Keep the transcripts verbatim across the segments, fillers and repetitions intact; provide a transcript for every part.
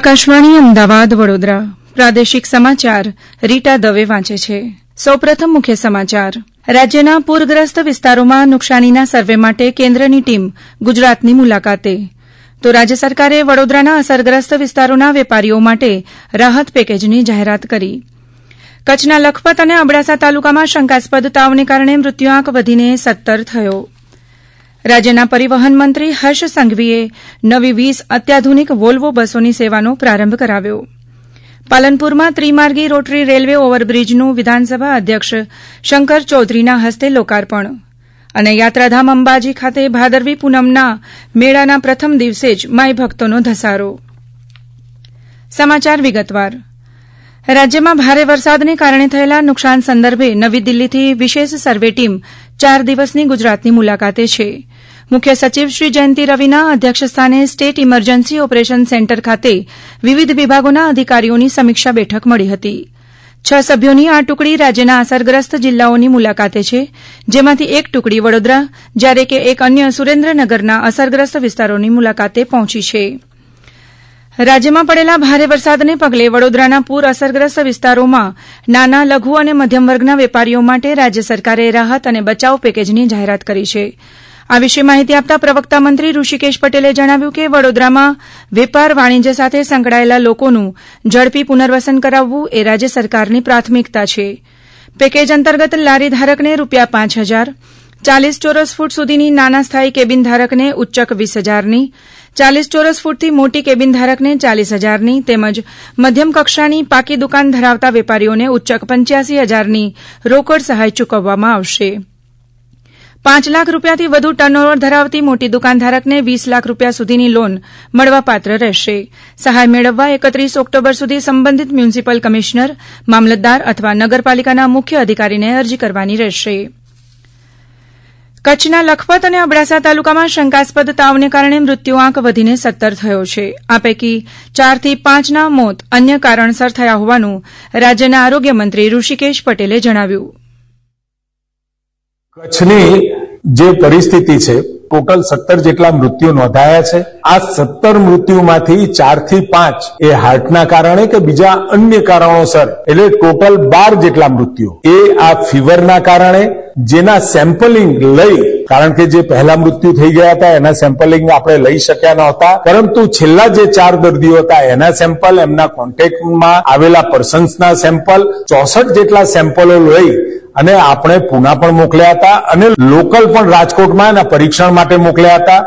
આકાશવાણી અમદાવાદ વડોદરા પ્રાદેશિક સમાચાર રીટા દવે વાંચે છે. સૌપ્રથમ મુખ્ય સમાચાર. રાજ્યના પૂરગ્રસ્ત વિસ્તારોમાં નુકસાનીના સર્વે માટે કેન્દ્રની ટીમ ગુજરાતની મુલાકાતે. તો રાજ્ય સરકારે વડોદરાના અસરગ્રસ્ત વિસ્તારોના વેપારીઓ માટે રાહત પેકેજની જાહેરાત કરી. કચ્છના લખપત અને અબડાસા તાલુકામાં શંકાસ્પદ તાવને કારણે મૃત્યુઆંક વધીને સત્તર થયો. રાજ્યના પરિવહન મંત્રી હર્ષ સંઘવીએ નવી વીસ અત્યાધુનિક વોલ્વો બસોની સેવાનો પ્રારંભ કરાવ્યો. પાલનપુરમાં ત્રિમાર્ગી રોટરી રેલવે ઓવરબ્રીજનું વિધાનસભા અધ્યક્ષ શંકર ચૌધરીના હસ્તે લોકાર્પણ. અને યાત્રાધામ અંબાજી ખાતે ભાદરવી પૂનમના મેળાના પ્રથમ દિવસે જ માઈ ભક્તોનો ધસારો. સમાચાર વિગતવાર. રાજ્યમાં ભારે વરસાદને કારણે થયેલા નુકસાન સંદર્ભે નવી દિલ્હીથી વિશેષ સર્વે ટીમ ચાર દિવસની ગુજરાતની મુલાકાતે છે. મુખ્ય સચિવ શ્રી જયંતિ રવિના અધ્યક્ષસ્થાને સ્ટેટ ઇમરજન્સી ઓપરેશન સેન્ટર ખાતે વિવિધ વિભાગોના અધિકારીઓની સમીક્ષા બેઠક મળી હતી. છ સભ્યોની આ ટુકડી રાજ્યના અસરગ્રસ્ત જિલ્લાઓની મુલાકાતે છે, જેમાંથી એક ટુકડી વડોદરા જ્યારે કે એક અન્ય સુરેન્દ્રનગરના અસરગ્રસ્ત વિસ્તારોની મુલાકાતે પહોંચી છે. રાજ્યમાં પડેલા ભારે વરસાદને પગલે વડોદરાના પૂર અસરગ્રસ્ત વિસ્તારોમાં નાના લઘુ અને મધ્યમ વર્ગના વેપારીઓ માટે રાજ્ય સરકારે રાહત અને બચાવ પેકેજની જાહેરાત કરી છે. આ વિશે માહિતી આપતા પ્રવક્તા મંત્રી ઋષિકેશ પટેલે જણાવ્યું કે વડોદરામાં વેપાર વાણિજ્ય સાથે સંકળાયેલા લોકોનું ઝડપી પુનર્વસન કરાવવું એ રાજ્ય સરકારની પ્રાથમિકતા છે. પેકેજ અંતર્ગત લારી ધારકને રૂપિયા પાંચ હજાર, ચાલીસ ચોરસ ફૂટ સુધીની નાના સ્થાયી કેબિન ધારકને ઉચ્ચક વીસ હજારની, ચાલીસ ચોરસ ફૂટથી મોટી કેબિન ધારકને ચાલીસ હજારની તેમજ મધ્યમ કક્ષાની પાકી દુકાન ધરાવતા વેપારીઓને ઉચ્ચક પંચ્યાસી હજારની રોકડ સહાય ચૂકવવામાં આવશે. પાંચ લાખ રૂપિયાથી વધુ ટર્નઓવર ધરાવતી મોટી દુકાન ધારકને વીસ લાખ રૂપિયા સુધીની લોન મળવાપાત્ર રહેશે. સહાય મેળવવા એકત્રીસ ઓક્ટોબર સુધી સંબંધિત મ્યુનિસિપલ કમિશનર, મામલતદાર અથવા નગરપાલિકાના મુખ્ય અધિકારીને અરજી કરવાની રહેશે. કચ્છના લખપત અને અબડાસા તાલુકામાં શંકાસ્પદ તાવને કારણે મૃત્યુઆંક વધીને સત્તર થયો છે. આ પૈકી ચારથી પાંચના મોત અન્ય કારણસર થયા હોવાનું રાજ્યના આરોગ્ય મંત્રી ઋષિકેશ પટેલે જણાવ્યું. કચ્છની જે પરિસ્થિતિ છે, ટોટલ સત્તર જેટલા મૃત્યુ નોંધાયા છે. આ સત્તર મૃત્યુમાંથી ચાર થી પાંચ એ હાર્ટના કારણે કે બીજા અન્ય કારણોસર, એટલે ટોટલ બાર જેટલા મૃત્યુ એ આ ફીવરના કારણે, જેના સેમ્પલિંગ લઈ, કારણ કે જે પહેલા મૃત્યુ થઈ ગયા હતા એના સેમ્પલિંગ આપણે લઈ શક્યા નહોતા, પરંતુ છેલ્લા જે ચાર દર્દીઓ હતા એના સેમ્પલ, એમના કોન્ટેક્ટમાં આવેલા પર્સન્સના સેમ્પલ, ચોસઠ જેટલા સેમ્પલો લઈ અને આપણે પુના પણ મોકલ્યા હતા અને લોકલ પણ રાજકોટમાં એના પરીક્ષણ માટે મોકલ્યા હતા.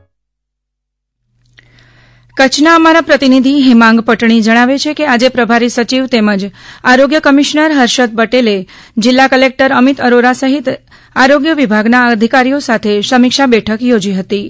કચ્છના અમારા પ્રતિનિધિ હેમાંગ પટણી જણાવે છે કે આજે પ્રભારી સચિવ તેમજ આરોગ્ય કમિશનર હર્ષદ પટેલે જિલ્લા કલેક્ટર અમિત અરોરા સહિત આરોગ્ય વિભાગના અધિકારીઓ સાથે સમીક્ષા બેઠક યોજી હતી.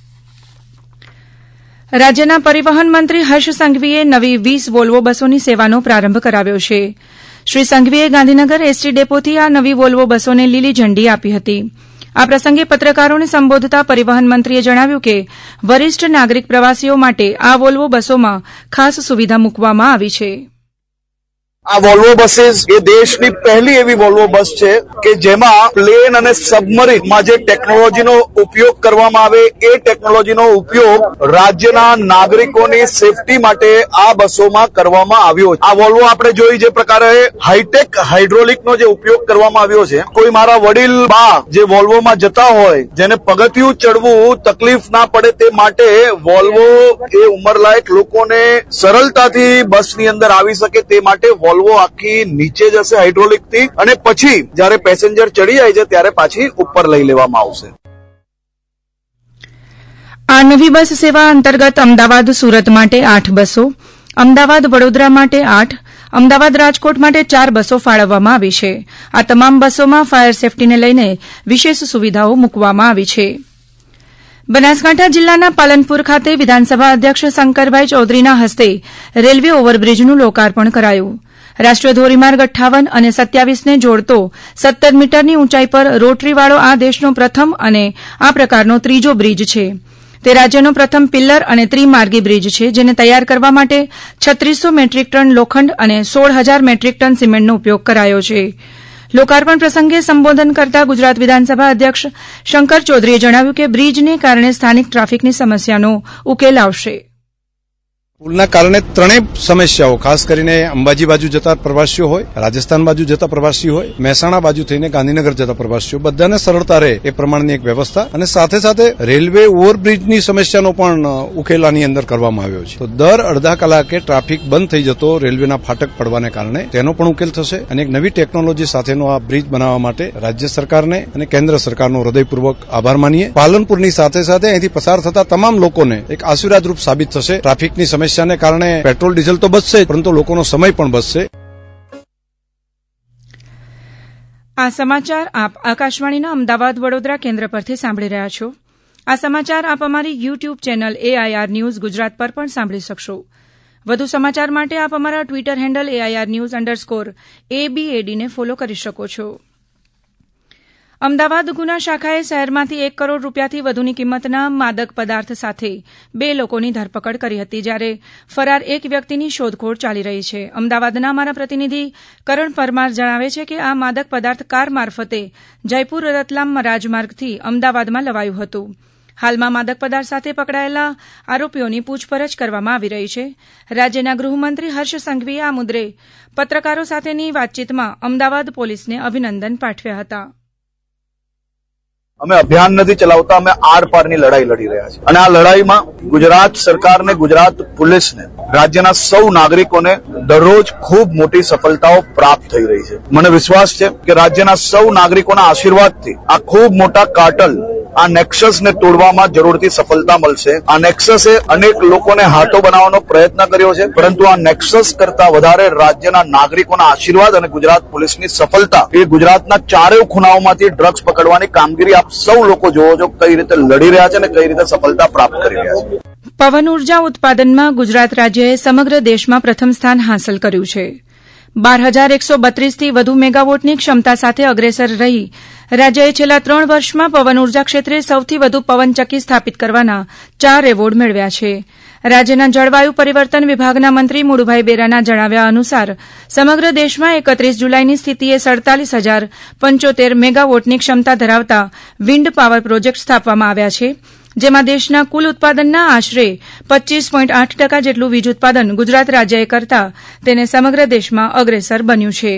રાજ્યના પરિવહન મંત્રી હર્ષ સંઘવીએ નવી વીસ વોલ્વો બસોની સેવાનો પ્રારંભ કરાવ્યો છે. શ્રી સંઘવીએ ગાંધીનગર એસટી ડેપોથી આ નવી વોલ્વો બસોને લીલી ઝંડી આપી હતી. આ પ્રસંગે પત્રકારોને સંબોધતા પરિવહન મંત્રીએ જણાવ્યું કે વરિષ્ઠ નાગરિક પ્રવાસીઓ માટે આ વોલ્વો બસોમાં ખાસ સુવિધા મૂકવામાં આવી છે. આ વોલ્વો બસીસ એ દેશની પહેલી એવી વોલ્વો બસ છે કે જેમાં પ્લેન અને સબમરીનમાં જે ટેકનોલોજીનો ઉપયોગ કરવામાં આવે એ ટેકનોલોજીનો ઉપયોગ રાજ્યના નાગરિકોની સેફટી માટે આ બસોમાં કરવામાં આવ્યો છે. આ વોલ્વો આપણે જોઈ જે પ્રકારે હાઈટેક હાઇડ્રોલિકનો જે ઉપયોગ કરવામાં આવ્યો છે. કોઈ મારા વડીલ બા જે વોલ્વોમાં જતા હોય, જેને પગથિયું ચડવું તકલીફ ના પડે તે માટે વોલ્વો એ ઉંમરલાયક લોકોને સરળતાથી બસની અંદર આવી શકે તે માટે વોલ્વો આખી નીચે જશે હાઇડ્રોલિકથી અને પછી જયારે પેસેન્જર ચડી જાય છે ત્યારે પાછી ઉપર લઈ લેવામાં આવશે. આ નવી બસ સેવા અંતર્ગત અમદાવાદ સુરત માટે આઠ બસો, અમદાવાદ વડોદરા માટે આઠ, અમદાવાદ રાજકોટ માટે ચાર બસો ફાળવવામાં આવી છે. આ તમામ બસોમાં ફાયર સેફટીને લઈને વિશેષ સુવિધાઓ મૂકવામાં આવી છે. બનાસકાંઠા જિલ્લાના પાલનપુર ખાતે વિધાનસભા અધ્યક્ષ શંકરભાઈ ચૌધરીના હસ્તે રેલવે ઓવરબ્રીજનું લોકાર્પણ કરાયું. રાષ્ટ્રીય ધોરીમાર્ગ અઠ્ઠાવન અને સત્યાવીસને જોડતો સત્તર મીટરની ઊંચાઈ પર રોટરીવાળો આ દેશનો પ્રથમ અને આ પ્રકારનો ત્રીજો બ્રિજ છે. તે રાજ્યનો પ્રથમ પિલ્લર અને ત્રિમાર્ગી બ્રિજ છે, જેને તૈયાર કરવા માટે છત્રીસો મેટ્રિક ટન લોખંડ અને સોળ હજાર મેટ્રિક ટન સિમેન્ટનો ઉપયોગ કરાયો છે. લોકાર્પણ પ્રસંગે સંબોધન કરતા ગુજરાત વિધાનસભા અધ્યક્ષ શંકર ચૌધરીએ જણાવ્યું કે બ્રિજને કારણે સ્થાનિક ટ્રાફિકની સમસ્યાનો ઉકેલ આવશે. પુલના કારણે ત્રણેય સમસ્યાઓ, ખાસ કરીને અંબાજી બાજુ જતા પ્રવાસીઓ હોય, રાજસ્થાન બાજુ જતા પ્રવાસીઓ હોય, મહેસાણા બાજુ થઈને ગાંધીનગર જતા પ્રવાસીઓ, બધાને સરળતા રહે એ પ્રમાણની એક વ્યવસ્થા, અને સાથે સાથે રેલવે ઓવરબ્રિજની સમસ્યાનો પણ ઉકેલ આની અંદર કરવામાં આવ્યો છે. તો દર અડધા કલાકે ટ્રાફિક બંધ થઈ જતો રેલવેના ફાટક પડવાને કારણે તેનો પણ ઉકેલ થશે, અને એક નવી ટેકનોલોજી સાથેનો આ બ્રિજ બનાવવા માટે રાજ્ય સરકારને અને કેન્દ્ર સરકારનો હૃદયપૂર્વક આભાર માનીએ. પાલનપુરની સાથે સાથે અહીંથી પસાર થતા તમામ લોકોને એક આશીર્વાદરૂપ સાબિત થશે. ટ્રાફિકની સમસ્યા સમસ્યાને કારણે પેટ્રોલ ડીઝલ તો બચશે, પરંતુ લોકોનો સમય પણ બચશે. આ સમાચાર આપ આકાશવાણીના અમદાવાદ વડોદરા કેન્દ્ર પરથી સાંભળી રહ્યા છો. આ સમાચાર આપ અમારી YouTube channel AIR news Gujarat પર પણ સાંભળી શકશો. વધુ સમાચાર માટે આપ અમારા Twitter handle AIR news underscore એબીએડીને ફોલો કરી શકો છો. અમદાવાદ ગુના શાખાએ શહેરમાંથી એક કરોડ રૂપિયાથી વધુની કિંમતના માદક પદાર્થ સાથે બે લોકોની ધરપકડ કરી હતી, જ્યારે ફરાર એક વ્યક્તિની શોધખોળ ચાલી રહી છે. અમદાવાદના અમારા પ્રતિનિધિ કરણ પરમાર જણાવે છે કે આ માદક પદાર્થ કાર મારફતે જયપુર રતલામ રાજમાર્ગથી અમદાવાદમાં લવાયું હતું. હાલમાં માદક પદાર્થ સાથે પકડાયેલા આરોપીઓની પૂછપરછ કરવામાં આવી રહી છે. રાજ્યના ગૃહમંત્રી હર્ષ સંઘવીએ આ મુદ્દે પત્રકારો સાથેની વાતચીતમાં અમદાવાદ પોલીસને અભિનંદન પાઠવ્યા હતા. અમે અભિયાન નથી ચલાવતા, અમે આર પારની લડાઈ લડી રહ્યા છીએ, અને આ લડાઈમાં ગુજરાત સરકારને, ગુજરાત પોલીસને, રાજ્યના સૌ નાગરિકોને દરરોજ ખૂબ મોટી સફળતાઓ પ્રાપ્ત થઈ રહી છે. મને વિશ્વાસ છે કે રાજ્યના સૌ નાગરિકોના આશીર્વાદથી આ ખૂબ મોટા કાર્ટલ, આ નેક્સસને તોડવામાં જરૂરથી સફળતા મળશે. આ નેક્સસે અનેક લોકોને હાથો બનાવવાનો પ્રયત્ન કર્યો છે, પરંતુ આ નેક્સસ કરતા વધારે રાજ્યના નાગરિકોના આશીર્વાદ અને ગુજરાત પોલીસની સફળતા, એ ગુજરાતના ચારેય ખૂણાઓમાંથી ડ્રગ્સ પકડવાની કામગીરી આપ સૌ લોકો જોવો છો કઈ રીતે લડી રહ્યા છે અને કઈ રીતે સફળતા પ્રાપ્ત કરી રહ્યા છે. પવન ઉર્જા ઉત્પાદનમાં ગુજરાત રાજ્યએ સમગ્ર દેશમાં પ્રથમ સ્થાન હાંસલ કર્યું છે. બાર હજાર એકસો બત્રીસથી વધુ મેગાવોટની ક્ષમતા સાથે અગ્રેસર રહી રાજ્યએ છેલ્લા ત્રણ વર્ષમાં પવન ઉર્જા ક્ષેત્રે સૌથી વધુ પવનચક્કી સ્થાપિત કરવાના ચાર એવોર્ડ મેળવ્યા છે. રાજ્યના જળવાયુ પરિવર્તન વિભાગના મંત્રી મુળુભાઈ બેરાના જણાવ્યા અનુસાર સમગ્ર દેશમાં એકત્રીસ જુલાઈની સ્થિતિએ સડતાલીસ હજાર પંચોતેર મેગાવોટની ક્ષમતા ધરાવતા વિન્ડ પાવર પ્રોજેક્ટ સ્થાપવામાં આવ્યા છે, જેમાં દેશના કુલ ઉત્પાદનના આશરે પચ્ચીસ પોઈન્ટ આઠ ટકા જેટલું વીજ ઉત્પાદન ગુજરાત રાજ્યએ કરતા તેને સમગ્ર દેશમાં અગ્રેસર બન્યું છે.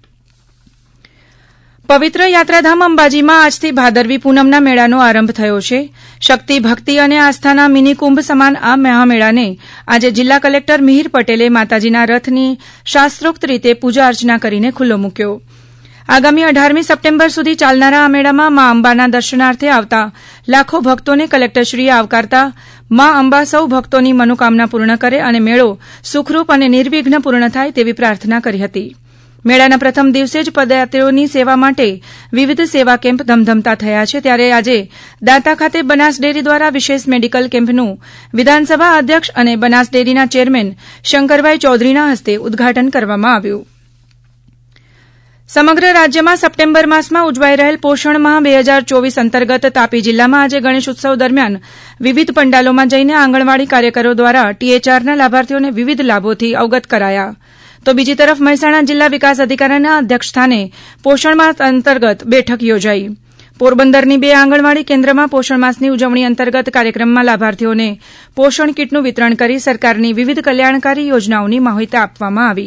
પવિત્ર યાત્રાધામ અંબાજીમાં આજથી ભાદરવી પૂનમના મેળાનો આરંભ થયો છે. શક્તિ, ભક્તિ અને આસ્થાના મિની કુંભ સમાન આ મહામેળાને આજે જિલ્લા કલેક્ટર મિહિર પટેલે માતાજીના રથની શાસ્ત્રોક્ત રીતે પૂજા અર્ચના કરીને ખુલ્લો મૂક્યો. આગામી અઢારમી સપ્ટેમ્બર સુધી ચાલનારા આ મેળામાં મા અંબાના દર્શનાર્થે આવતા લાખો ભક્તોને કલેક્ટરશ્રીએ આવકારતા મા અંબા સૌ ભક્તોની મનોકામના પૂર્ણ કરે અને મેળો સુખરૂપ અને નિર્વિઘ્ન પૂર્ણ થાય તેવી પ્રાર્થના કરી હતી. મેળાના પ્રથમ દિવસે જ પદયાત્રીઓની સેવા માટે વિવિધ સેવા કેમ્પ ધમધમતા થયા છે, ત્યારે આજે દાંતા ખાતે બનાસ ડેરી દ્વારા વિશેષ મેડિકલ કેમ્પનું વિધાનસભા અધ્યક્ષ અને બનાસ ડેરીના ચેરમેન શંકરભાઈ ચૌધરીના હસ્તે ઉદઘાટન કરવામાં આવ્યું. સમગ્ર રાજ્યમાં સપ્ટેમ્બર માસમાં ઉજવાઈ રહેલ પોષણ માહ બે હજાર ચોવીસ અંતર્ગત તાપી જિલ્લામાં આજે ગણેશ ઉત્સવ દરમિયાન વિવિધ પંડાલોમાં જઈને આંગણવાડી કાર્યકરો દ્વારા ટીએચઆરના લાભાર્થીઓને વિવિધ લાભોથી અવગત કરાયા. તો બીજી તરફ મહેસાણા જિલ્લા વિકાસ અધિકારીના અધ્યક્ષસ્થાને પોષણ માસ અંતર્ગત બેઠક યોજાઈ. પોરબંદરની બે આંગણવાડી કેન્દ્રમાં પોષણ માસની ઉજવણી અંતર્ગત કાર્યક્રમમાં લાભાર્થીઓને પોષણ કીટનું વિતરણ કરી સરકારની વિવિધ કલ્યાણકારી યોજનાઓની માહિતી આપવામાં આવી.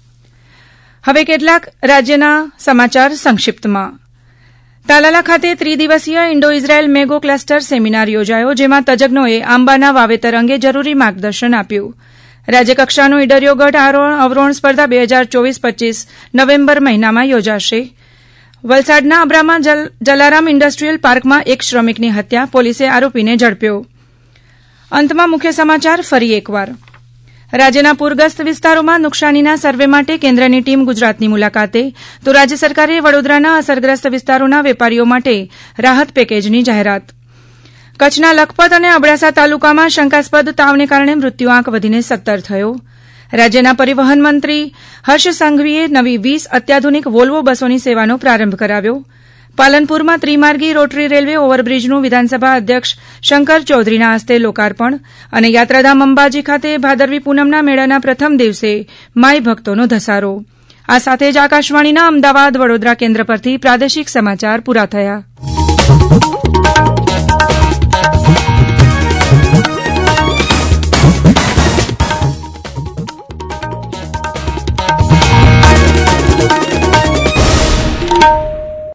હવે કેટલાક રાજ્યના સમાચાર સંક્ષિપ્તમાં. તાલાલા ખાતે ત્રિદિવસીય Indo Israel mango cluster seminar યોજાયો, જેમાં તજજ્ઞોએ આંબાના વાવેતર અંગે જરૂરી માર્ગદર્શન આપ્યું. રાજ્યકક્ષાનો ઈડરિયો ગઢ અવરોહણ સ્પર્ધા બે હજાર ચોવીસ પચ્ચીસ નવેમ્બર મહિનામાં યોજાશે. વલસાડના અબ્રામા જલારામ ઇન્ડસ્ટ્રીયલ પાર્કમાં એક શ્રમિકની હત્યા, પોલીસે આરોપીને ઝડપ્યો. અંતમાં મુખ્ય સમાચાર ફરી એકવાર. રાજ્યના પૂરગ્રસ્ત વિસ્તારોમાં નુકસાનીના સર્વે માટે કેન્દ્રની ટીમ ગુજરાતની મુલાકાતે, તો રાજ્ય સરકારે વડોદરાના અસરગ્રસ્ત વિસ્તારોના વેપારીઓ માટે રાહત પેકેજની જાહેરાત. કચ્છના લખપત અને અબડાસા તાલુકામાં શંકાસ્પદ તાવને કારણે મૃત્યુઆંક વધીને સત્તર થયો. રાજ્યના પરિવહન મંત્રી હર્ષ સંઘવીએ નવી વીસ અત્યાધુનિક વોલ્વો બસોની સેવાનો પ્રારંભ કરાવ્યો. પાલનપુરમાં ત્રિમાર્ગી રોટરી રેલવે ઓવરબ્રીજનું વિધાનસભા અધ્યક્ષ શંકર ચૌધરીના હસ્તે લોકાર્પણ અને યાત્રાધામ અંબાજી ખાતે ભાદરવી પૂનમના મેળાના પ્રથમ દિવસે માઈ ભક્તોનો ધસારો. આ સાથે જ આકાશવાણીના અમદાવાદ વડોદરા કેન્દ્ર પરથી પ્રાદેશિક સમાચાર પૂરા થયા.